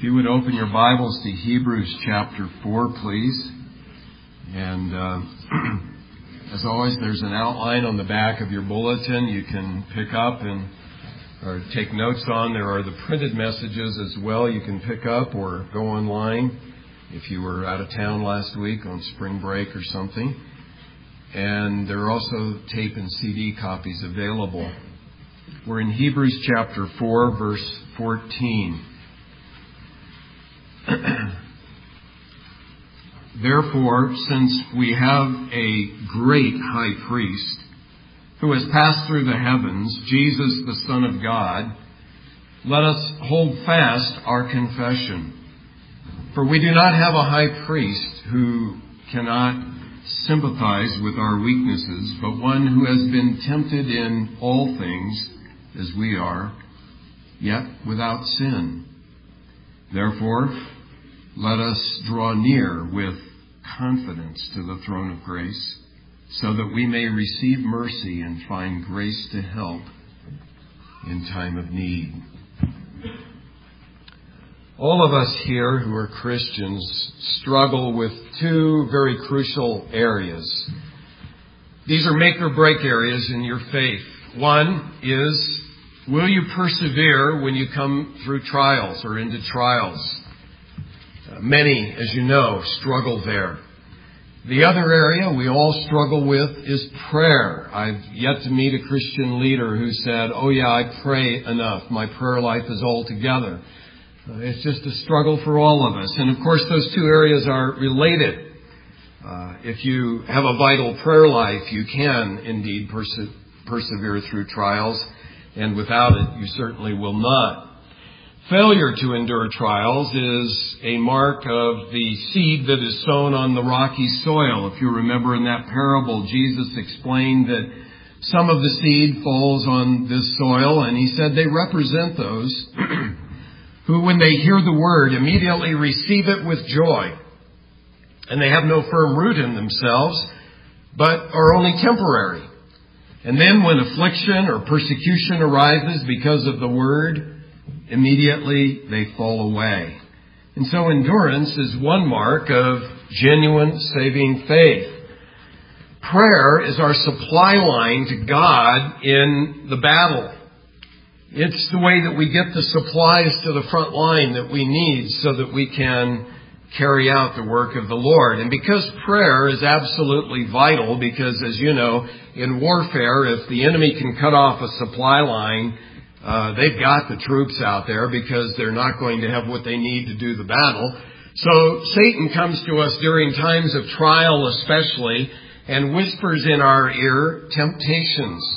If you would open your Bibles to Hebrews chapter 4, please. And as always, there's an outline on the back of your bulletin you can pick up or take notes on. There are the printed messages as well you can pick up or go online if you were out of town last week on spring break or something. And there are also tape and CD copies available. We're in Hebrews chapter 4, verse 14. Therefore, since we have a great high priest who has passed through the heavens, Jesus, the Son of God, let us hold fast our confession. For we do not have a high priest who cannot sympathize with our weaknesses, but one who has been tempted in all things as we are, yet without sin. Therefore, let us draw near with confidence to the throne of grace, so that we may receive mercy and find grace to help in time of need. All of us here who are Christians struggle with two very crucial areas. These are make or break areas in your faith. One is, will you persevere when you come through trials or into trials? Many, as you know, struggle there. The other area we all struggle with is prayer. I've yet to meet a Christian leader who said, oh yeah, I pray enough. My prayer life is all together. It's just a struggle for all of us. And of course, those two areas are related. If you have a vital prayer life, you can indeed persevere through trials. And without it, you certainly will not. Failure to endure trials is a mark of the seed that is sown on the rocky soil. If you remember in that parable, Jesus explained that some of the seed falls on this soil, and he said they represent those who, when they hear the word, immediately receive it with joy. And they have no firm root in themselves, but are only temporary. And then when affliction or persecution arises because of the word, immediately they fall away. And so endurance is one mark of genuine saving faith. Prayer is our supply line to God in the battle. It's the way that we get the supplies to the front line that we need so that we can carry out the work of the Lord. And because prayer is absolutely vital, because as you know, in warfare, if the enemy can cut off a supply line, they've got the troops out there because they're not going to have what they need to do the battle. So Satan comes to us during times of trial especially and whispers in our ear temptations.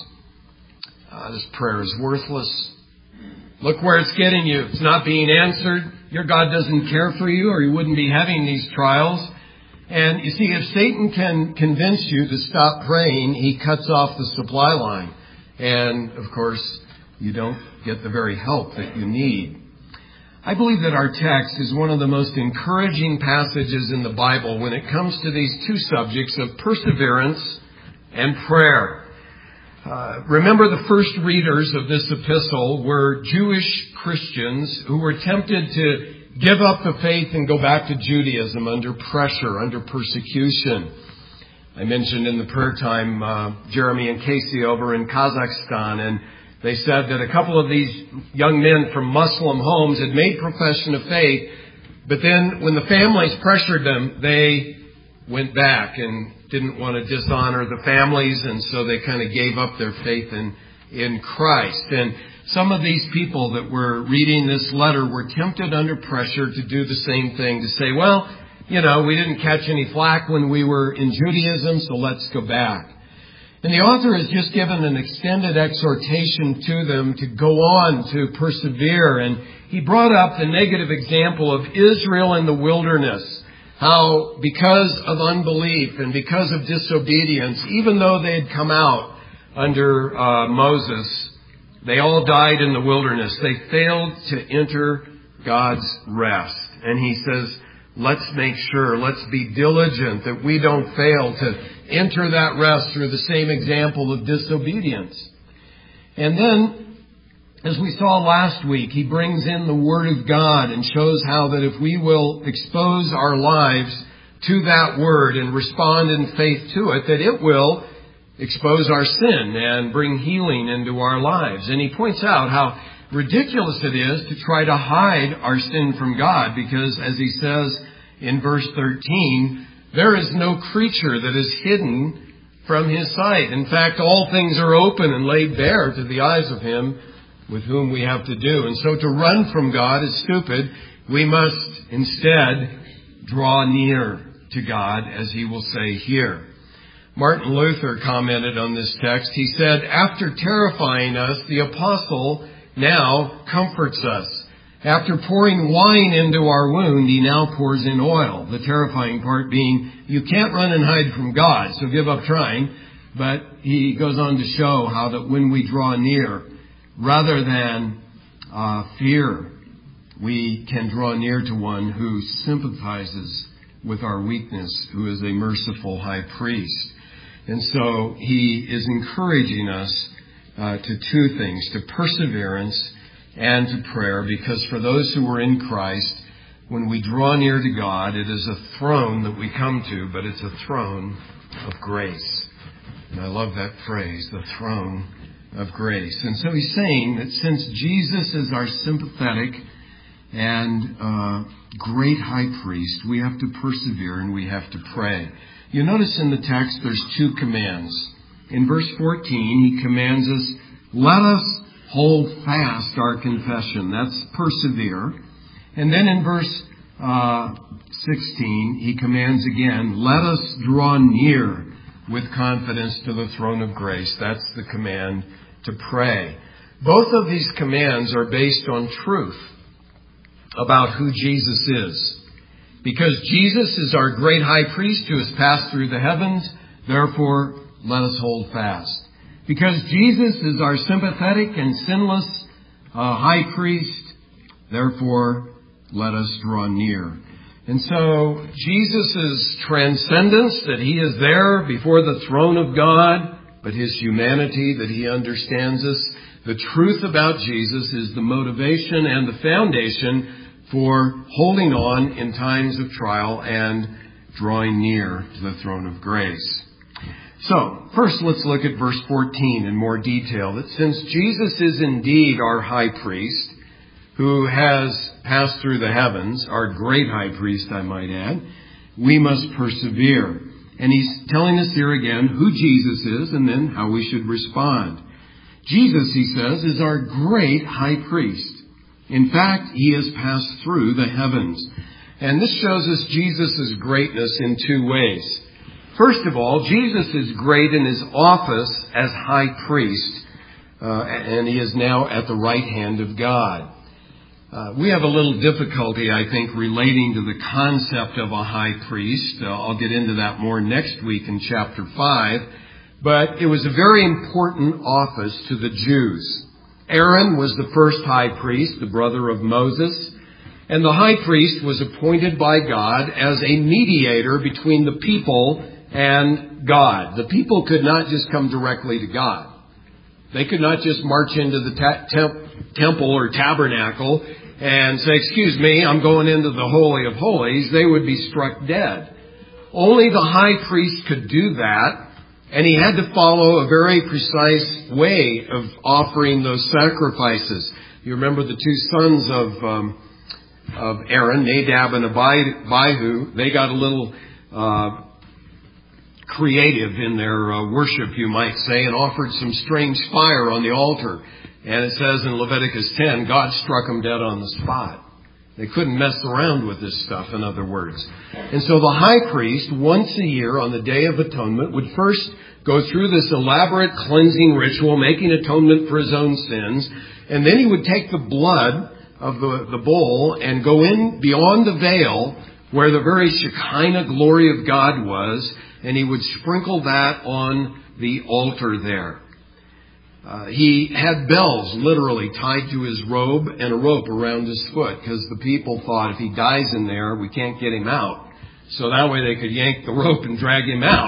This prayer is worthless. Look where it's getting you. It's not being answered. Your God doesn't care for you, or you wouldn't be having these trials. And you see, if Satan can convince you to stop praying, he cuts off the supply line. And, of course, you don't get the very help that you need. I believe that our text is one of the most encouraging passages in the Bible when it comes to these two subjects of perseverance and prayer. Remember, the first readers of this epistle were Jewish Christians who were tempted to give up the faith and go back to Judaism under pressure, under persecution. I mentioned in the prayer time Jeremy and Casey over in Kazakhstan, and they said that a couple of these young men from Muslim homes had made profession of faith, but then when the families pressured them, they went back and didn't want to dishonor the families, and so they kind of gave up their faith in Christ. And some of these people that were reading this letter were tempted under pressure to do the same thing, to say, well, you know, we didn't catch any flack when we were in Judaism, so let's go back. And the author has just given an extended exhortation to them to go on, to persevere. And he brought up the negative example of Israel in the wilderness. How, because of unbelief and because of disobedience, even though they had come out under Moses, they all died in the wilderness. They failed to enter God's rest. And he says, let's make sure, let's be diligent that we don't fail to enter that rest through the same example of disobedience. And then As we saw last week, he brings in the Word of God and shows how that if we will expose our lives to that Word and respond in faith to it, that it will expose our sin and bring healing into our lives. And he points out how ridiculous it is to try to hide our sin from God, because as he says in verse 13, there is no creature that is hidden from his sight. In fact, all things are open and laid bare to the eyes of him with whom we have to do. And so to run from God is stupid. We must instead draw near to God, as he will say here. Martin Luther commented on this text. He said, "After terrifying us, the apostle now comforts us. After pouring wine into our wound, he now pours in oil." The terrifying part being, you can't run and hide from God, so give up trying. But he goes on to show how that when we draw near, rather than fear, we can draw near to one who sympathizes with our weakness, who is a merciful high priest. And so he is encouraging us to two things, to perseverance and to prayer, because for those who are in Christ, when we draw near to God, it is a throne that we come to, but it's a throne of grace. And I love that phrase, the throne of grace. And so he's saying that since Jesus is our sympathetic and great high priest, we have to persevere and we have to pray. You notice in the text there's two commands. In verse 14, he commands us, let us hold fast our confession. That's persevere. And then in verse 16, he commands again, let us draw near with confidence to the throne of grace. That's the command to pray. Both of these commands are based on truth about who Jesus is. Because Jesus is our great high priest who has passed through the heavens, therefore let us hold fast. Because Jesus is our sympathetic and sinless high priest, therefore let us draw near. And so Jesus' transcendence, that he is there before the throne of God, but his humanity, that he understands us, the truth about Jesus is the motivation and the foundation for holding on in times of trial and drawing near to the throne of grace. So, first let's look at verse 14 in more detail. That since Jesus is indeed our high priest, who has passed through the heavens, our great high priest, I might add, we must persevere. And he's telling us here again who Jesus is and then how we should respond. Jesus, he says, is our great high priest. In fact, he has passed through the heavens. And this shows us Jesus' greatness in two ways. First of all, Jesus is great in his office as high priest, and he is now at the right hand of God. We have a little difficulty, I think, relating to the concept of a high priest. I'll get into that more next week in chapter 5. But it was a very important office to the Jews. Aaron was the first high priest, the brother of Moses. And the high priest was appointed by God as a mediator between the people and God. The people could not just come directly to God. They could not just march into the temple or tabernacle and say, excuse me, I'm going into the Holy of Holies. They would be struck dead. Only the high priest could do that. And he had to follow a very precise way of offering those sacrifices. You remember the two sons of Aaron, Nadab and Abihu. They got a little creative in their worship, you might say, and offered some strange fire on the altar. And it says in Leviticus 10, God struck them dead on the spot. They couldn't mess around with this stuff, in other words. And so the high priest, once a year on the Day of Atonement, would first go through this elaborate cleansing ritual, making atonement for his own sins. And then he would take the blood of the bull and go in beyond the veil where the very Shekinah glory of God was, and he would sprinkle that on the altar there. He had bells literally tied to his robe and a rope around his foot, because the people thought if he dies in there, we can't get him out. So that way they could yank the rope and drag him out.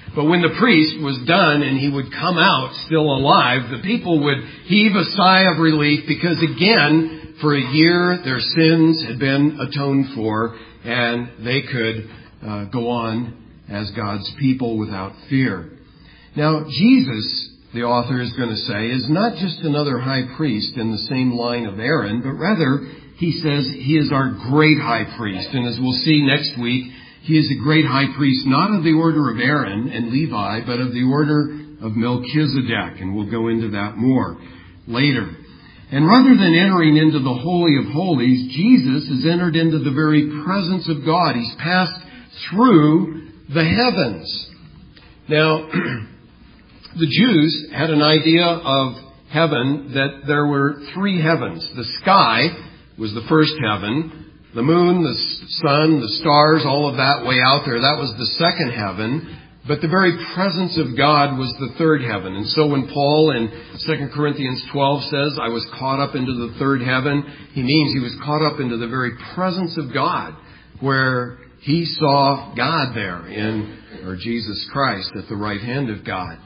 But when the priest was done and he would come out still alive, the people would heave a sigh of relief because, again, for a year their sins had been atoned for and they could go on as God's people without fear. Now, Jesus, the author is going to say, is not just another high priest in the same line of Aaron, but rather he says he is our great high priest. And as we'll see next week, he is a great high priest, not of the order of Aaron and Levi, but of the order of Melchizedek. And we'll go into that more later. And rather than entering into the Holy of Holies, Jesus has entered into the very presence of God. He's passed through the heavens. Now, the Jews had an idea of heaven that there were three heavens. The sky was the first heaven. The moon, the sun, the stars, all of that way out there, that was the second heaven. But the very presence of God was the third heaven. And so when Paul in 2 Corinthians 12 says, I was caught up into the third heaven, he means he was caught up into the very presence of God, where he saw God there or Jesus Christ at the right hand of God.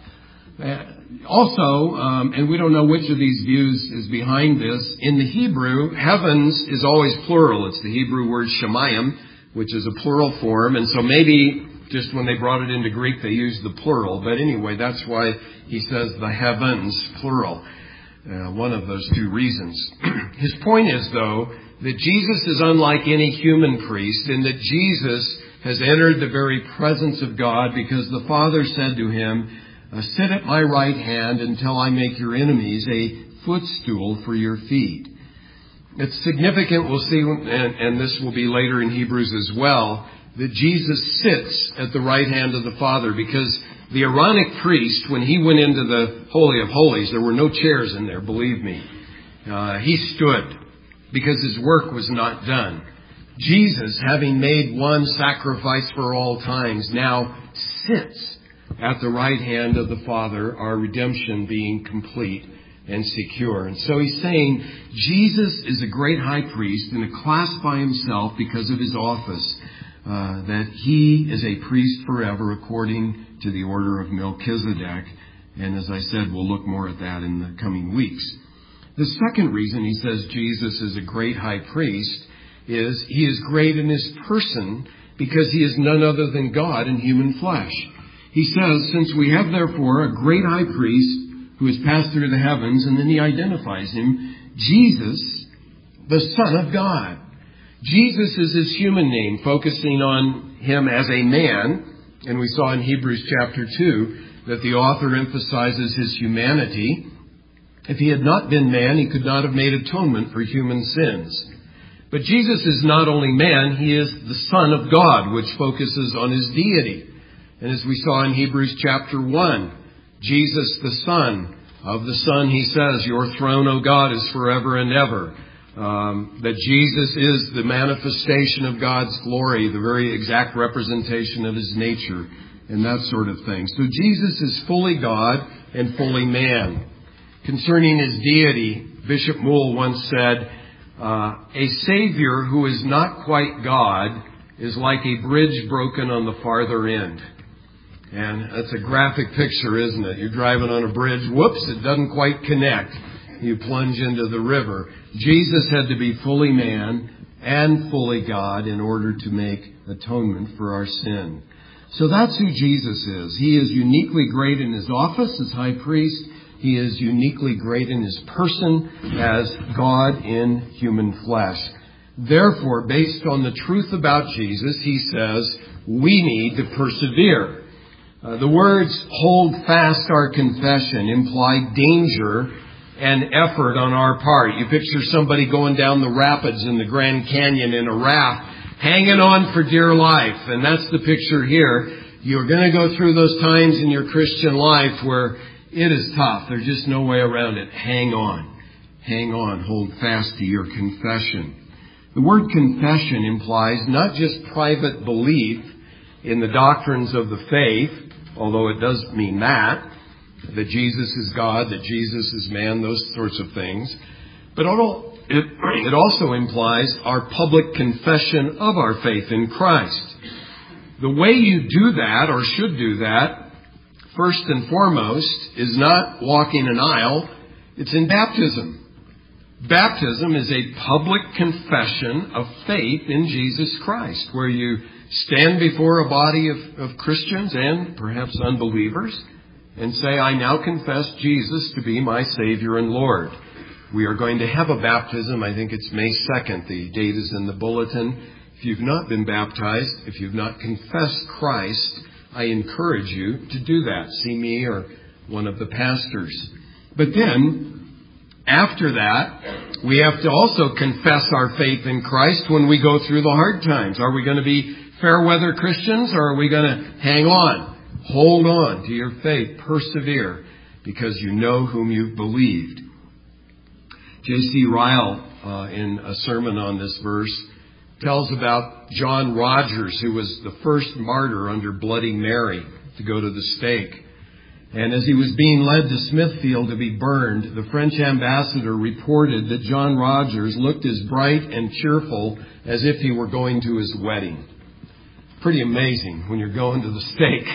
Also, and we don't know which of these views is behind this, in the Hebrew, heavens is always plural. It's the Hebrew word shemayim, which is a plural form. And so maybe just when they brought it into Greek, they used the plural. But anyway, that's why he says the heavens, plural. One of those two reasons. His point is, though, that Jesus is unlike any human priest in that Jesus has entered the very presence of God because the Father said to him, sit at my right hand until I make your enemies a footstool for your feet. It's significant, we'll see, and this will be later in Hebrews as well, that Jesus sits at the right hand of the Father, because the Aaronic priest, when he went into the Holy of Holies, there were no chairs in there, believe me. He stood because his work was not done. Jesus, having made one sacrifice for all times, now sits at the right hand of the Father, our redemption being complete and secure. And so he's saying Jesus is a great high priest in a class by himself because of his office, that he is a priest forever according to the order of Melchizedek. And as I said, we'll look more at that in the coming weeks. The second reason he says Jesus is a great high priest is he is great in his person because he is none other than God in human flesh. He says, since we have therefore a great high priest who has passed through the heavens, and then he identifies him, Jesus, the Son of God. Jesus is his human name, focusing on him as a man. And we saw in Hebrews chapter 2 that the author emphasizes his humanity. If he had not been man, he could not have made atonement for human sins. But Jesus is not only man, he is the Son of God, which focuses on his deity. And as we saw in Hebrews chapter 1, Jesus the Son, of the Son he says, your throne, O God, is forever and ever. That Jesus is the manifestation of God's glory, the very exact representation of his nature, and that sort of thing. So Jesus is fully God and fully man. Concerning his deity, Bishop Moule once said, a Savior who is not quite God is like a bridge broken on the farther end. And that's a graphic picture, isn't it? You're driving on a bridge. Whoops, it doesn't quite connect. You plunge into the river. Jesus had to be fully man and fully God in order to make atonement for our sin. So that's who Jesus is. He is uniquely great in his office as high priest. He is uniquely great in his person as God in human flesh. Therefore, based on the truth about Jesus, he says, we need to persevere. The words, hold fast our confession, imply danger and effort on our part. You picture somebody going down the rapids in the Grand Canyon in a raft, hanging on for dear life. And that's the picture here. You're going to go through those times in your Christian life where it is tough. There's just no way around it. Hang on. Hang on. Hold fast to your confession. The word confession implies not just private belief in the doctrines of the faith, although it does mean that Jesus is God, that Jesus is man, those sorts of things. But it also implies our public confession of our faith in Christ. The way you do that, or should do that, first and foremost is not walking an aisle, it's in baptism. Baptism is a public confession of faith in Jesus Christ, where you stand before a body of Christians and perhaps unbelievers and say, I now confess Jesus to be my Savior and Lord. We are going to have a baptism. I think it's May 2nd. The date is in the bulletin. If you've not been baptized, if you've not confessed Christ, I encourage you to do that. See me or one of the pastors. But then, after that, we have to also confess our faith in Christ when we go through the hard times. Are we going to be fair weather Christians, or are we going to hang on, hold on to your faith, persevere, because you know whom you've believed? J.C. Ryle, in a sermon on this verse, tells about John Rogers, who was the first martyr under Bloody Mary to go to the stake. And as he was being led to Smithfield to be burned, the French ambassador reported that John Rogers looked as bright and cheerful as if he were going to his wedding. Pretty amazing when you're going to the stake.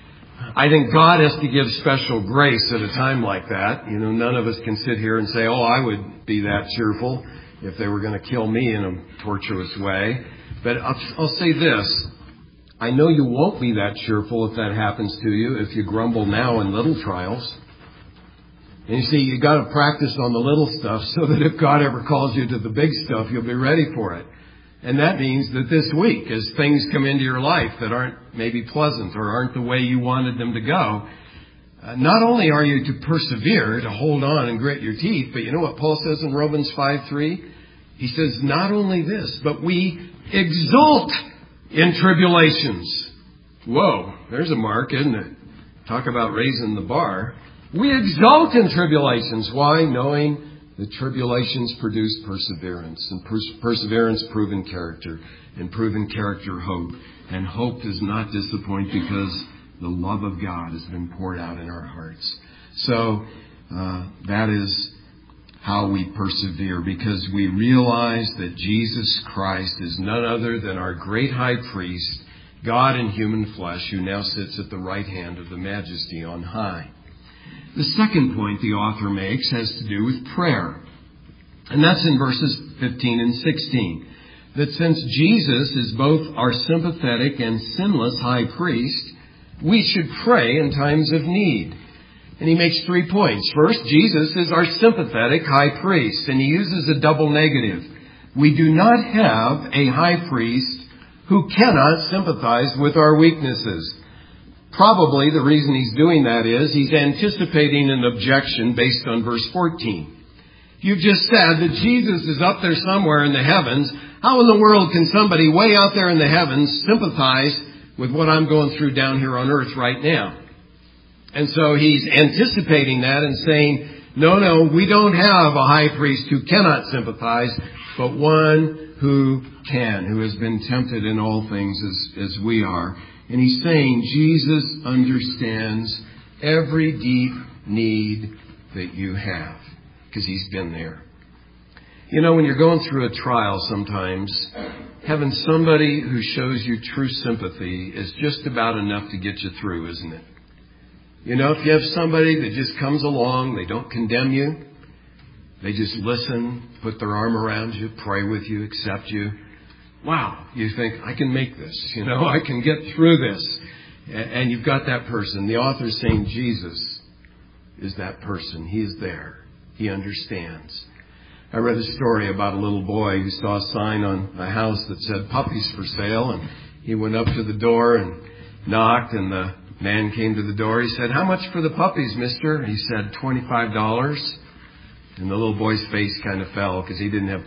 I think God has to give special grace at a time like that. You know, none of us can sit here and say, oh, I would be that cheerful if they were going to kill me in a torturous way. But I'll say this. I know you won't be that cheerful if that happens to you, if you grumble now in little trials. And you see, you got to practice on the little stuff so that if God ever calls you to the big stuff, you'll be ready for it. And that means that this week, as things come into your life that aren't maybe pleasant or aren't the way you wanted them to go, not only are you to persevere, to hold on and grit your teeth, but you know what Paul says in Romans 5:3? He says, not only this, but we exult in tribulations. Whoa, there's a mark, isn't it? Talk about raising the bar. We exult in tribulations. Why? Knowing that tribulations produce perseverance, and perseverance proven character, and proven character hope. And hope does not disappoint because the love of God has been poured out in our hearts. So that is how we persevere, because we realize that Jesus Christ is none other than our great high priest, God in human flesh, who now sits at the right hand of the Majesty on high. The second point the author makes has to do with prayer. And that's in verses 15 and 16. That since Jesus is both our sympathetic and sinless high priest, we should pray in times of need. And he makes 3 points. First, Jesus is our sympathetic high priest, and he uses a double negative. We do not have a high priest who cannot sympathize with our weaknesses. Probably the reason he's doing that is he's anticipating an objection based on verse 14. You've just said that Jesus is up there somewhere in the heavens. How in the world can somebody way out there in the heavens sympathize with what I'm going through down here on earth right now? And so he's anticipating that and saying, no, we don't have a high priest who cannot sympathize, but one who can, who has been tempted in all things as we are. And he's saying Jesus understands every deep need that you have, because he's been there. You know, when you're going through a trial sometimes, having somebody who shows you true sympathy is just about enough to get you through, isn't it? You know, if you have somebody that just comes along, they don't condemn you, they just listen, put their arm around you, pray with you, accept you. Wow, you think, I can make this, I can get through this. And you've got that person. The author's saying Jesus is that person. He is there. He understands. I read a story about a little boy who saw a sign on a house that said puppies for sale, and he went up to the door and knocked, and the man came to the door. He said, how much for the puppies, mister? He said, $25. And the little boy's face kind of fell because he didn't have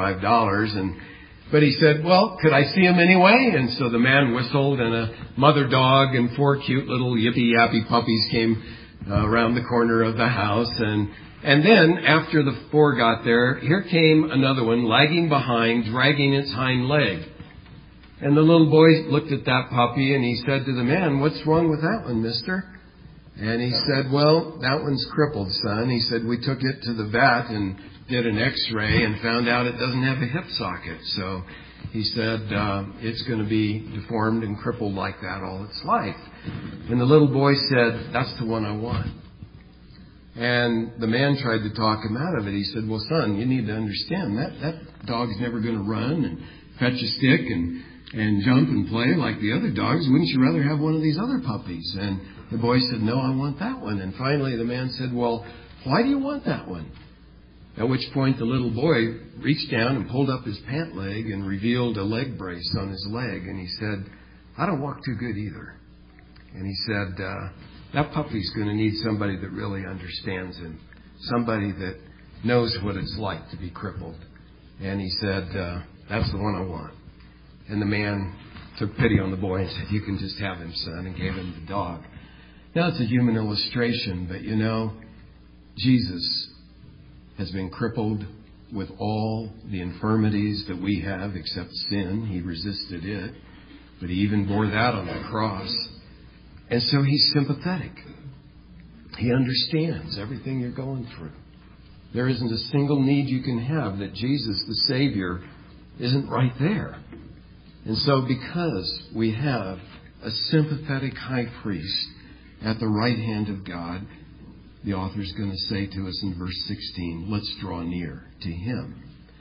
$25. But he said, well, could I see him anyway? And so the man whistled, and a mother dog and 4 cute little yippy-yappy puppies came around the corner of the house. And then, after the 4 got there, here came another one lagging behind, dragging its hind leg. And the little boy looked at that puppy, and he said to the man, what's wrong with that one, mister? And he said, well, that one's crippled, son. He said, we took it to the vet, and did an x-ray and found out it doesn't have a hip socket. So he said it's going to be deformed and crippled like that all its life. And the little boy said, "That's the one I want." And the man tried to talk him out of it. He said, "Well, son, you need to understand that dog's never going to run and fetch a stick and jump and play like the other dogs. Wouldn't you rather have one of these other puppies?" And the boy said, "No, I want that one." And finally the man said, "Well, why do you want that one?" At which point the little boy reached down and pulled up his pant leg and revealed a leg brace on his leg. And he said, "I don't walk too good either." And he said, that puppy's going to need somebody that really understands him, somebody that knows what it's like to be crippled. And he said, "That's the one I want." And the man took pity on the boy and said, "You can just have him, son," and gave him the dog. Now it's a human illustration, but you know, Jesus has been crippled with all the infirmities that we have except sin. He resisted it, but he even bore that on the cross. And so he's sympathetic. He understands everything you're going through. There isn't a single need you can have that Jesus, the Savior, isn't right there. And so because we have a sympathetic high priest at the right hand of God, the author's going to say to us in verse 16, let's draw near to him.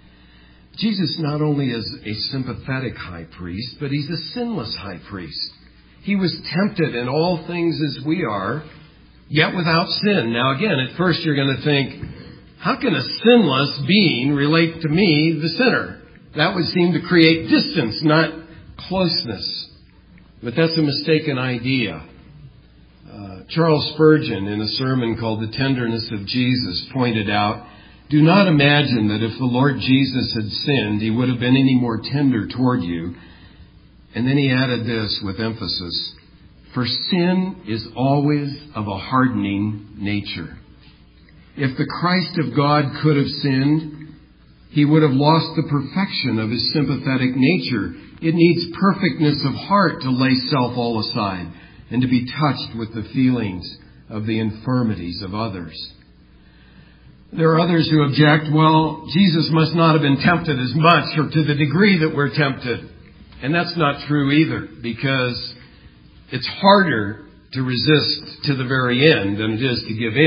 Jesus not only is a sympathetic high priest, but he's a sinless high priest. He was tempted in all things as we are, yet without sin. Now again, at first you're going to think, how can a sinless being relate to me, the sinner? That would seem to create distance, not closeness. But that's a mistaken idea. Charles Spurgeon, in a sermon called The Tenderness of Jesus, pointed out, do not imagine that if the Lord Jesus had sinned, he would have been any more tender toward you. And then he added this with emphasis, for sin is always of a hardening nature. If the Christ of God could have sinned, he would have lost the perfection of his sympathetic nature. It needs perfectness of heart to lay self all aside and to be touched with the feelings of the infirmities of others. There are others who object, well, Jesus must not have been tempted as much or to the degree that we're tempted. And that's not true either, because it's harder to resist to the very end than it is to give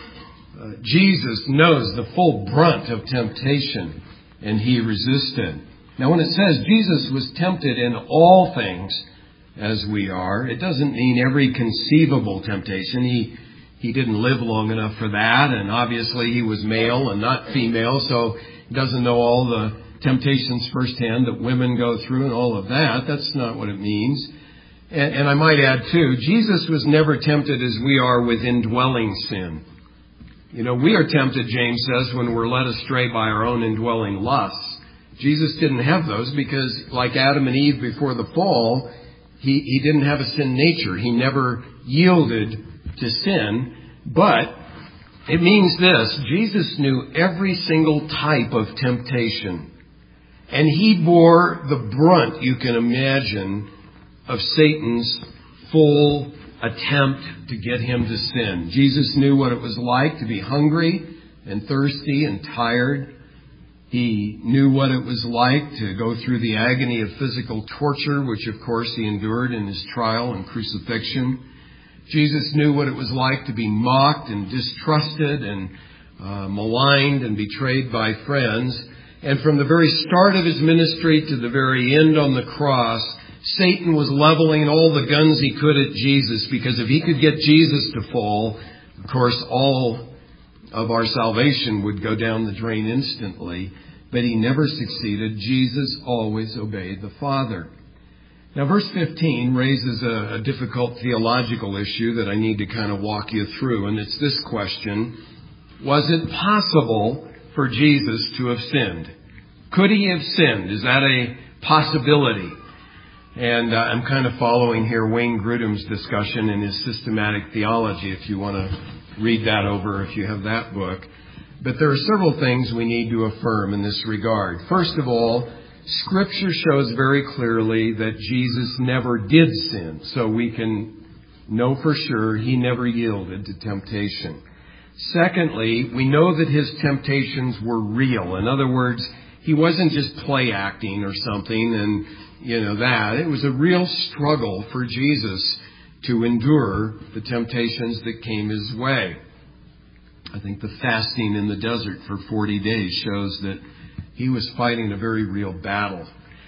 in. Jesus knows the full brunt of temptation, and he resisted. Now, when it says Jesus was tempted in all things as we are, it doesn't mean every conceivable temptation. He didn't live long enough for that, and obviously he was male and not female, so he doesn't know all the temptations firsthand that women go through and all of that. That's not what it means. And I might add, too, Jesus was never tempted as we are with indwelling sin. You know, we are tempted, James says, when we're led astray by our own indwelling lusts. Jesus didn't have those because, like Adam and Eve before the fall, he didn't have a sin nature. He never yielded to sin. But it means this, Jesus knew every single type of temptation. And he bore the brunt, you can imagine, of Satan's full attempt to get him to sin. Jesus knew what it was like to be hungry and thirsty and tired. He knew what it was like to go through the agony of physical torture, which of course he endured in his trial and crucifixion. Jesus knew what it was like to be mocked and distrusted and maligned and betrayed by friends. And from the very start of his ministry to the very end on the cross, Satan was leveling all the guns he could at Jesus, because if he could get Jesus to fall, of course, all of our salvation would go down the drain instantly. But he never succeeded. Jesus always obeyed the Father. Now, verse 15 raises a difficult theological issue that I need to kind of walk you through, and it's this question. Was it possible for Jesus to have sinned? Could he have sinned? Is that a possibility? And I'm kind of following here Wayne Grudem's discussion in his Systematic Theology, if you want to read that over, if you have that book. But there are several things we need to affirm in this regard. First of all, Scripture shows very clearly that Jesus never did sin, so we can know for sure he never yielded to temptation. Secondly, we know that his temptations were real. In other words, he wasn't just play acting or something and, that. It was a real struggle for Jesus to endure the temptations that came his way. I think the fasting in the desert for 40 days shows that he was fighting a very real battle.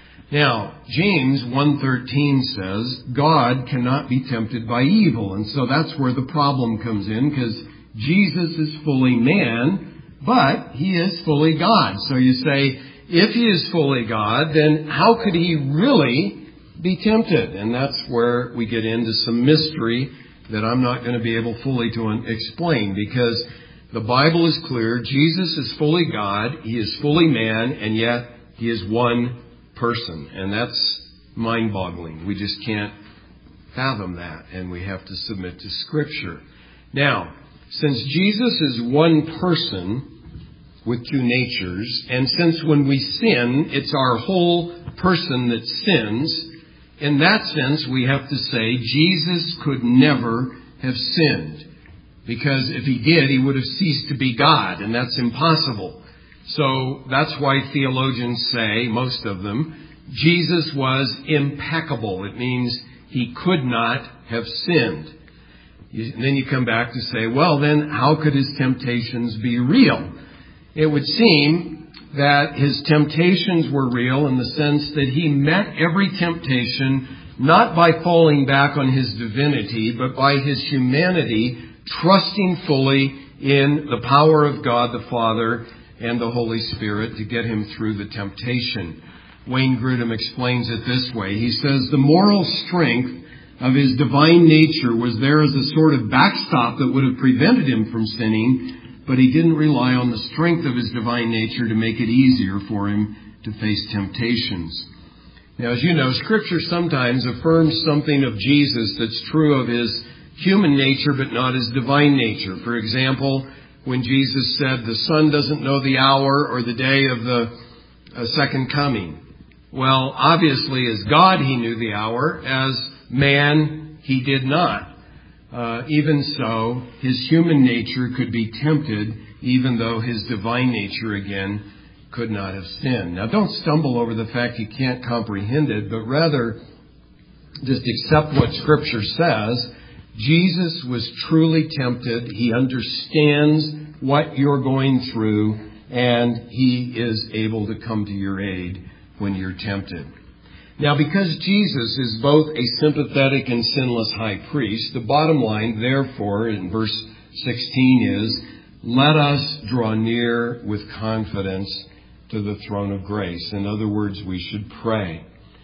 Now, James 1:13 says, God cannot be tempted by evil. And so that's where the problem comes in, because Jesus is fully man, but he is fully God. So you say, if he is fully God, then how could he really be tempted? And that's where we get into some mystery that I'm not going to be able fully to explain, because the Bible is clear. Jesus is fully God, he is fully man, and yet he is one person. And that's mind-boggling. We just can't fathom that, and we have to submit to Scripture. Now, since Jesus is one person with two natures, and since when we sin, it's our whole person that sins, in that sense, we have to say Jesus could never have sinned. Because if he did, he would have ceased to be God, and that's impossible. So that's why theologians say, most of them, Jesus was impeccable. It means he could not have sinned. And then you come back to say, well, then how could his temptations be real? It would seem that his temptations were real in the sense that he met every temptation not by falling back on his divinity, but by his humanity, trusting fully in the power of God the Father and the Holy Spirit to get him through the temptation. Wayne Grudem explains it this way. He says, the moral strength of his divine nature was there as a sort of backstop that would have prevented him from sinning, but he didn't rely on the strength of his divine nature to make it easier for him to face temptations. Now, as you know, Scripture sometimes affirms something of Jesus that's true of his human nature, but not his divine nature. For example, when Jesus said, the Son doesn't know the hour or the day of the second coming. Well, obviously, as God, he knew the hour. As man, he did not. Even so, his human nature could be tempted, even though his divine nature, again, could not have sinned. Now, don't stumble over the fact you can't comprehend it, but rather just accept what Scripture says. Jesus was truly tempted. He understands what you're going through, and he is able to come to your aid when you're tempted. Now, because Jesus is both a sympathetic and sinless high priest, the bottom line, therefore, in verse 16 is, let us draw near with confidence to the throne of grace. In other words, we should pray.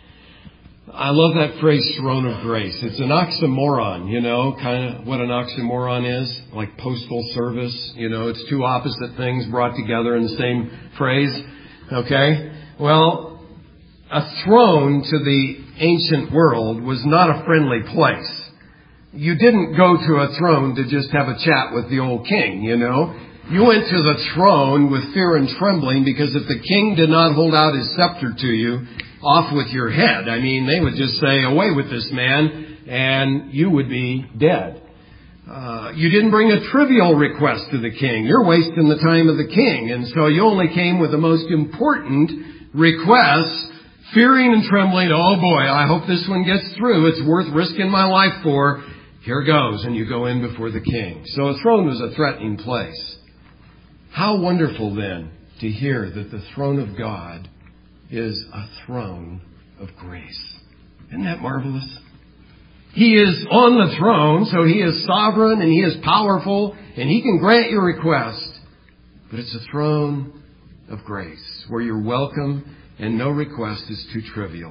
I love that phrase, throne of grace. It's an oxymoron, kind of what an oxymoron is, like postal service. It's two opposite things brought together in the same phrase. Okay? Well, a throne to the ancient world was not a friendly place. You didn't go to a throne to just have a chat with the old king, You went to the throne with fear and trembling, because if the king did not hold out his scepter to you, off with your head. They would just say, away with this man, and you would be dead. You didn't bring a trivial request to the king. You're wasting the time of the king. And so you only came with the most important requests, fearing and trembling. Oh boy, I hope this one gets through. It's worth risking my life for. Here goes. And you go in before the king. So a throne was a threatening place. How wonderful then to hear that the throne of God is a throne of grace. Isn't that marvelous? He is on the throne, so he is sovereign and he is powerful and he can grant your request. But it's a throne of grace where you're welcome and no request is too trivial.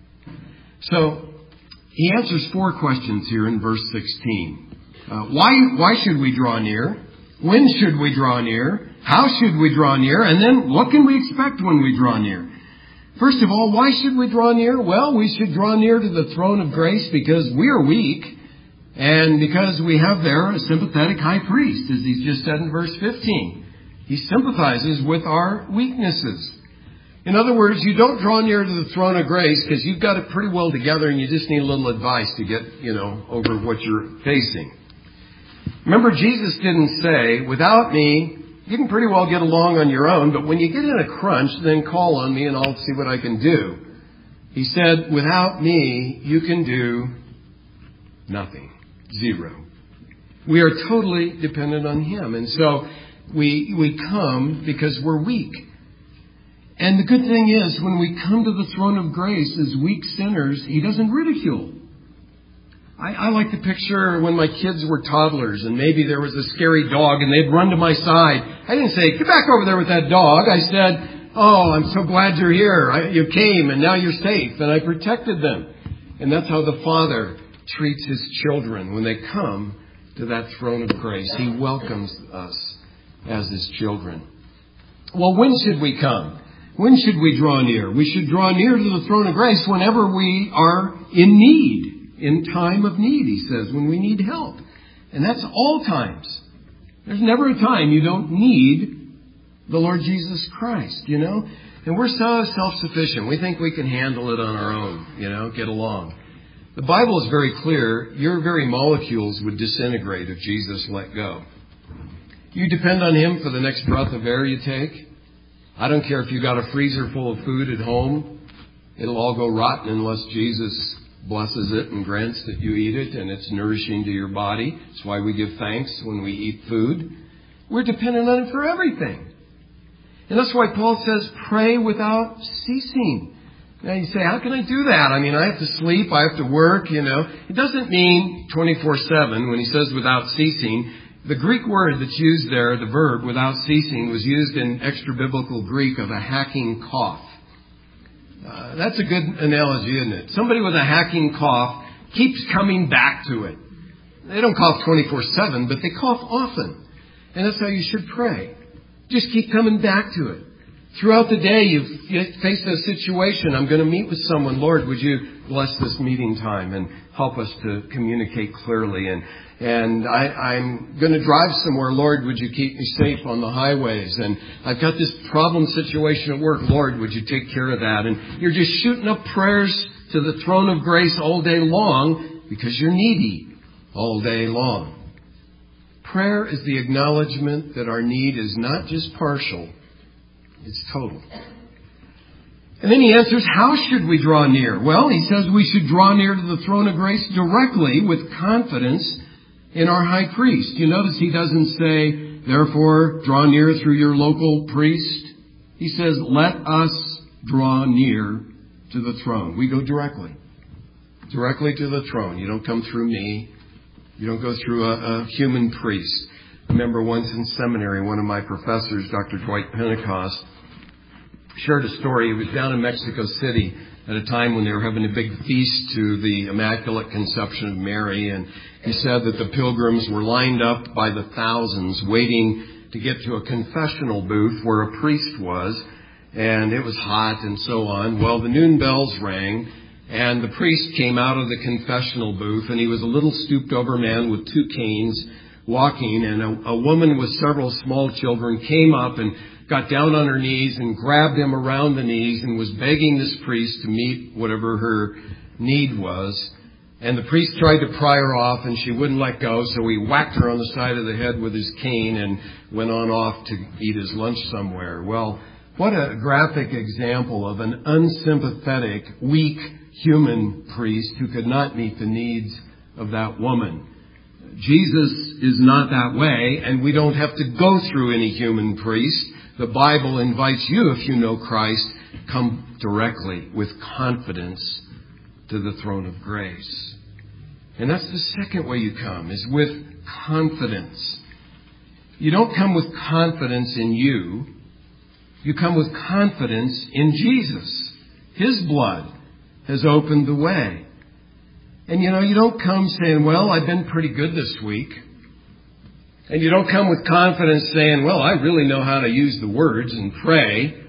So he answers 4 questions here in verse 16. Why should we draw near? When should we draw near? How should we draw near? And then what can we expect when we draw near? First of all, why should we draw near? Well, we should draw near to the throne of grace because we are weak and because we have there a sympathetic high priest, as he's just said in verse 15. He sympathizes with our weaknesses. In other words, you don't draw near to the throne of grace because you've got it pretty well together and you just need a little advice to get, over what you're facing. Remember, Jesus didn't say, without me, you can pretty well get along on your own, but when you get in a crunch, then call on me and I'll see what I can do. He said, without me, you can do nothing. Zero. We are totally dependent on Him. And so we come because we're weak. And the good thing is, when we come to the throne of grace as weak sinners, He doesn't ridicule. I like to picture when my kids were toddlers and maybe there was a scary dog and they'd run to my side. I didn't say, get back over there with that dog. I said, oh, I'm so glad you're here. You came and now you're safe. And I protected them. And that's how the Father treats His children when they come to that throne of grace. He welcomes us as His children. Well, when should we come? When should we draw near? We should draw near to the throne of grace whenever we are in need. In time of need, He says, when we need help. And that's all times. There's never a time you don't need the Lord Jesus Christ, you know. And we're so self-sufficient. We think we can handle it on our own, you know, get along. The Bible is very clear. Your very molecules would disintegrate if Jesus let go. You depend on Him for the next breath of air you take. I don't care if you got a freezer full of food at home. It'll all go rotten unless Jesus blesses it and grants that you eat it and it's nourishing to your body. That's why we give thanks when we eat food. We're dependent on it for everything. And that's why Paul says, pray without ceasing. Now you say, how can I do that? I mean, I have to sleep, I have to work, you know. It doesn't mean 24/7 when he says without ceasing. The Greek word that's used there, the verb without ceasing, was used in extra-biblical Greek of a hacking cough. That's a good analogy, isn't it? Somebody with a hacking cough keeps coming back to it. They don't cough 24/7, but they cough often. And that's how you should pray. Just keep coming back to it. Throughout the day, you face a situation. I'm going to meet with someone. Lord, would you bless this meeting time and help us to communicate clearly? And I'm going to drive somewhere. Lord, would you keep me safe on the highways? And I've got this problem situation at work. Lord, would you take care of that? And you're just shooting up prayers to the throne of grace all day long because you're needy all day long. Prayer is the acknowledgement that our need is not just partial, it's total. And then he answers, how should we draw near? Well, he says we should draw near to the throne of grace directly with confidence in our high priest. You notice he doesn't say, therefore, draw near through your local priest. He says, let us draw near to the throne. We go directly to the throne. You don't come through me. You don't go through a human priest. I remember once in seminary, one of my professors, Dr. Dwight Pentecost, shared a story. He was down in Mexico City at a time when they were having a big feast to the Immaculate Conception of Mary. And he said that the pilgrims were lined up by the thousands waiting to get to a confessional booth where a priest was. And it was hot and so on. Well, the noon bells rang. And the priest came out of the confessional booth, and he was a little stooped-over man with two canes walking, and a woman with several small children came up and got down on her knees and grabbed him around the knees and was begging this priest to meet whatever her need was. And the priest tried to pry her off, and she wouldn't let go, so he whacked her on the side of the head with his cane and went on off to eat his lunch somewhere. Well, what a graphic example of an unsympathetic, weak human priest who could not meet the needs of that woman. Jesus is not that way, and we don't have to go through any human priest. The Bible invites you, if you know Christ, come directly with confidence to the throne of grace. And that's the second way you come, is with confidence. You don't come with confidence in you. You come with confidence in Jesus. His blood has opened the way. And you don't come saying, well, I've been pretty good this week. And you don't come with confidence saying, well, I really know how to use the words and pray.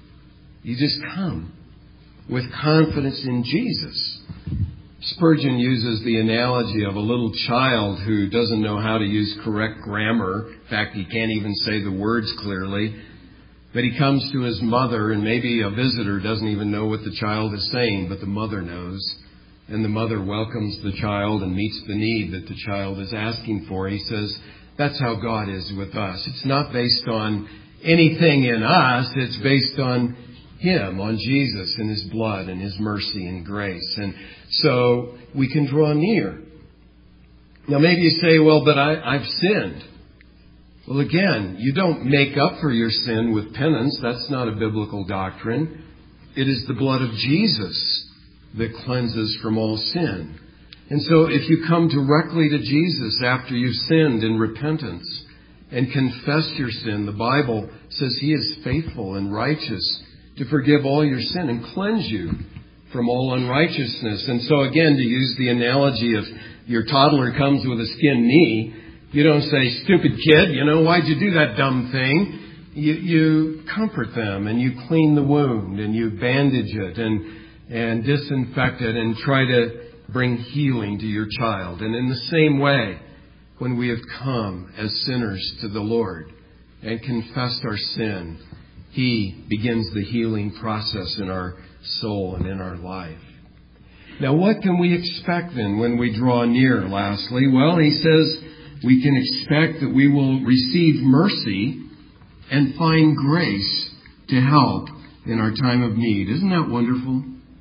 You just come with confidence in Jesus. Spurgeon uses the analogy of a little child who doesn't know how to use correct grammar. In fact, he can't even say the words clearly. But he comes to his mother, and maybe a visitor doesn't even know what the child is saying, but the mother knows. and the mother welcomes the child and meets the need that the child is asking for. He says, that's how God is with us. It's not based on anything in us. It's based on Him, on Jesus and His blood and His mercy and grace. And so we can draw near. Now maybe you say, well, but I've sinned. Well, again, you don't make up for your sin with penance. That's not a biblical doctrine. It is the blood of Jesus that cleanses from all sin. And so if you come directly to Jesus after you've sinned in repentance and confess your sin, the Bible says He is faithful and righteous to forgive all your sin and cleanse you from all unrighteousness. And so again, to use the analogy of your toddler comes with a skinned knee, you don't say, stupid kid, why'd you do that dumb thing? You comfort them and you clean the wound and you bandage it and disinfect it and try to bring healing to your child. And in the same way, when we have come as sinners to the Lord and confessed our sin, He begins the healing process in our soul and in our life. Now, what can we expect then when we draw near, lastly? Well, he says we can expect that we will receive mercy and find grace to help in our time of need. Isn't that wonderful?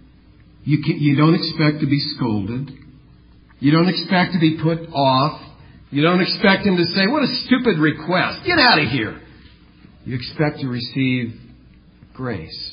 You don't expect to be scolded. You don't expect to be put off. You don't expect Him to say, what a stupid request. Get out of here. You expect to receive grace.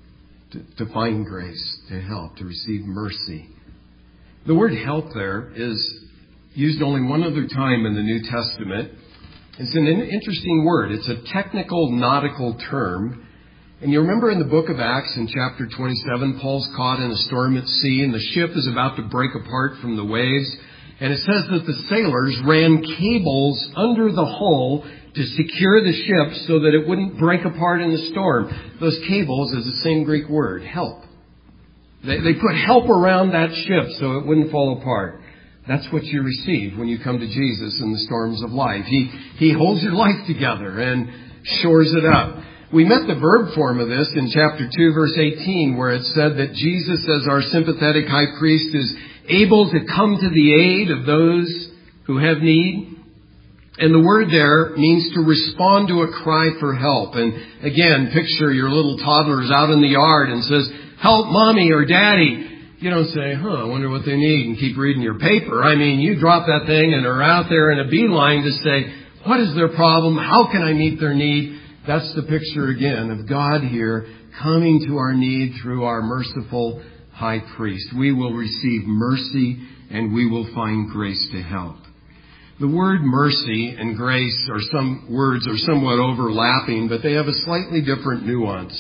To find grace, to help, to receive mercy. The word help there is used only one other time in the New Testament. It's an interesting word. It's a technical nautical term. And you remember in the book of Acts in chapter 27, Paul's caught in a storm at sea and the ship is about to break apart from the waves. And it says that the sailors ran cables under the hull to secure the ship so that it wouldn't break apart in the storm. Those cables is the same Greek word, help. They put help around that ship so it wouldn't fall apart. That's what you receive when you come to Jesus in the storms of life. He holds your life together and shores it up. We met the verb form of this in chapter 2, verse 18, where it said that Jesus, as our sympathetic high priest, is able to come to the aid of those who have need. And the word there means to respond to a cry for help. And again, picture your little toddlers out in the yard and says, help mommy or daddy. You don't say, I wonder what they need and keep reading your paper. I mean, you drop that thing and are out there in a beeline to say, what is their problem? How can I meet their need? That's the picture again of God here coming to our need through our merciful high priest. We will receive mercy and we will find grace to help. The word mercy and grace some words are somewhat overlapping, but they have a slightly different nuance.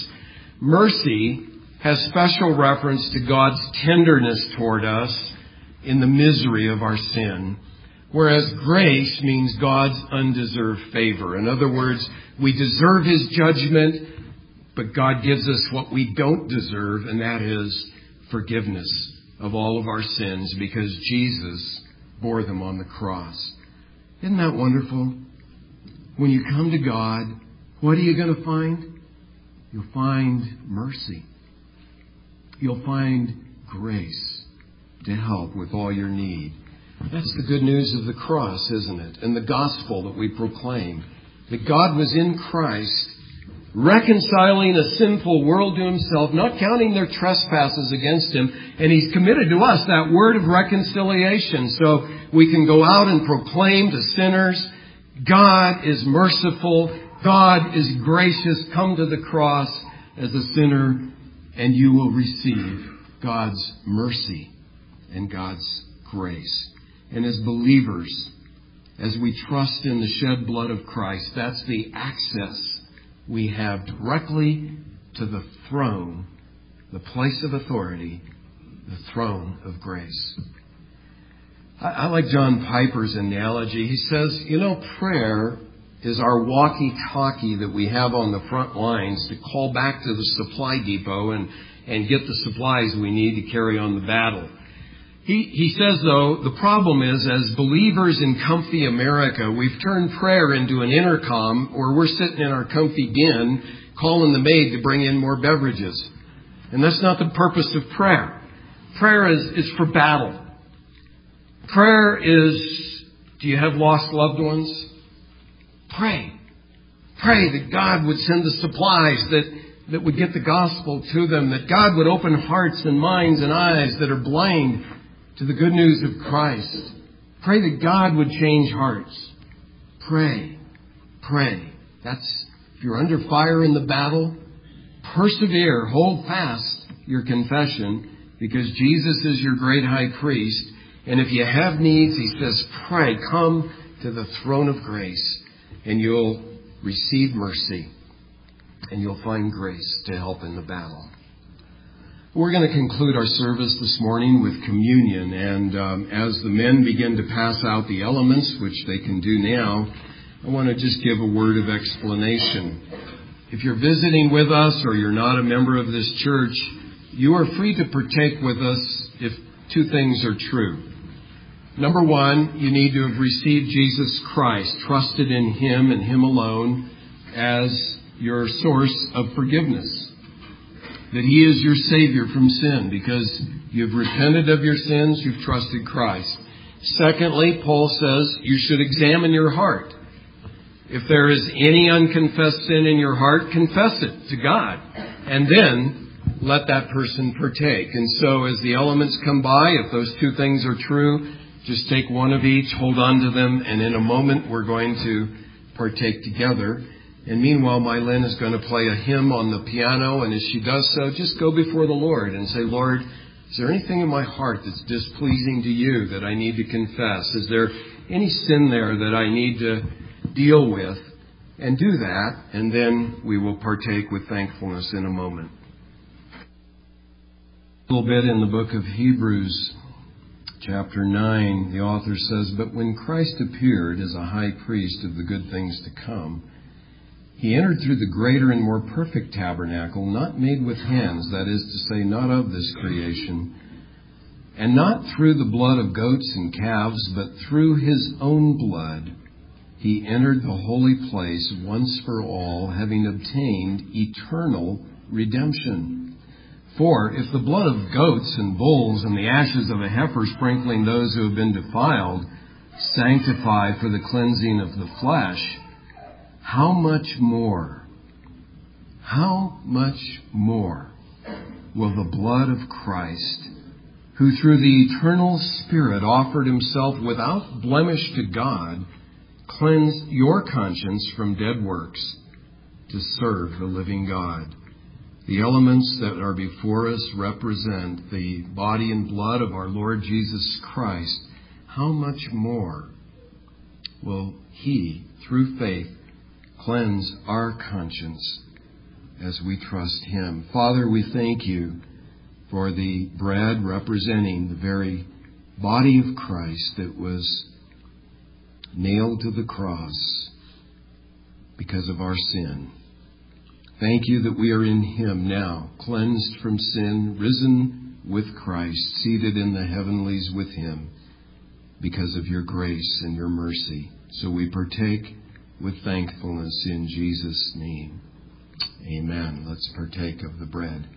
Mercy has special reference to God's tenderness toward us in the misery of our sin, whereas grace means God's undeserved favor. In other words, we deserve His judgment, but God gives us what we don't deserve, and that is forgiveness of all of our sins because Jesus bore them on the cross. Isn't that wonderful? When you come to God, what are you going to find? You'll find mercy. You'll find grace to help with all your need. That's the good news of the cross, isn't it? And the gospel that we proclaim. That God was in Christ, reconciling a sinful world to Himself, not counting their trespasses against Him. And He's committed to us that word of reconciliation. So we can go out and proclaim to sinners, God is merciful, God is gracious, come to the cross as a sinner, and you will receive God's mercy and God's grace. And as believers, as we trust in the shed blood of Christ, that's the access we have directly to the throne, the place of authority, the throne of grace. I like John Piper's analogy. He says, prayer is our walkie-talkie that we have on the front lines to call back to the supply depot and get the supplies we need to carry on the battle. He says, though, the problem is, as believers in comfy America, we've turned prayer into an intercom, or we're sitting in our comfy den calling the maid to bring in more beverages. And that's not the purpose of prayer. Prayer is for battle. Prayer is, do you have lost loved ones? Pray. Pray that God would send the supplies that would get the gospel to them, that God would open hearts and minds and eyes that are blind to the good news of Christ. Pray that God would change hearts. Pray. Pray. If you're under fire in the battle, persevere, hold fast your confession, because Jesus is your great high priest. And if you have needs, he says, pray, come to the throne of grace, and you'll receive mercy, and you'll find grace to help in the battle. We're going to conclude our service this morning with communion, and as the men begin to pass out the elements, which they can do now, I want to just give a word of explanation. If you're visiting with us or you're not a member of this church, you are free to partake with us if two things are true. Number one, you need to have received Jesus Christ, trusted in Him and Him alone as your source of forgiveness. That He is your Savior from sin because you've repented of your sins, you've trusted Christ. Secondly, Paul says you should examine your heart. If there is any unconfessed sin in your heart, confess it to God. And then let that person partake. And so as the elements come by, if those two things are true, just take one of each, hold on to them, and in a moment we're going to partake together. And meanwhile, Mylene is going to play a hymn on the piano, and as she does so, just go before the Lord and say, Lord, is there anything in my heart that's displeasing to you that I need to confess? Is there any sin there that I need to deal with? And do that, and then we will partake with thankfulness in a moment. A little bit in the book of Hebrews, chapter 9, the author says, But when Christ appeared as a high priest of the good things to come, He entered through the greater and more perfect tabernacle, not made with hands, that is to say, not of this creation, and not through the blood of goats and calves, but through His own blood. He entered the holy place once for all, having obtained eternal redemption. For if the blood of goats and bulls and the ashes of a heifer sprinkling those who have been defiled sanctify for the cleansing of the flesh, how much more will the blood of Christ, who through the eternal Spirit offered Himself without blemish to God, cleanse your conscience from dead works to serve the living God? The elements that are before us represent the body and blood of our Lord Jesus Christ. How much more will He, through faith, cleanse our conscience as we trust Him? Father, we thank You for the bread representing the very body of Christ that was nailed to the cross because of our sin. Thank You that we are in Him now, cleansed from sin, risen with Christ, seated in the heavenlies with Him because of Your grace and Your mercy. So we partake with thankfulness in Jesus' name. Amen. Let's partake of the bread.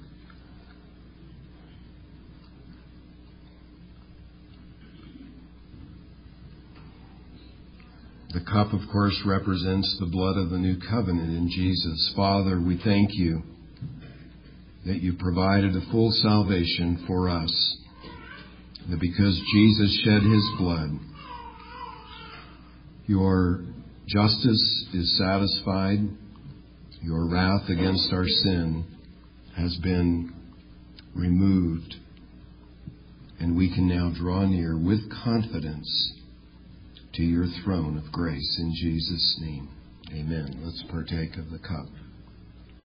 The cup, of course, represents the blood of the new covenant in Jesus. Father, we thank You that You provided a full salvation for us, that because Jesus shed His blood, Your justice is satisfied, Your wrath against our sin has been removed, and we can now draw near with confidence to Your throne of grace in Jesus' name. Amen. Let's partake of the cup.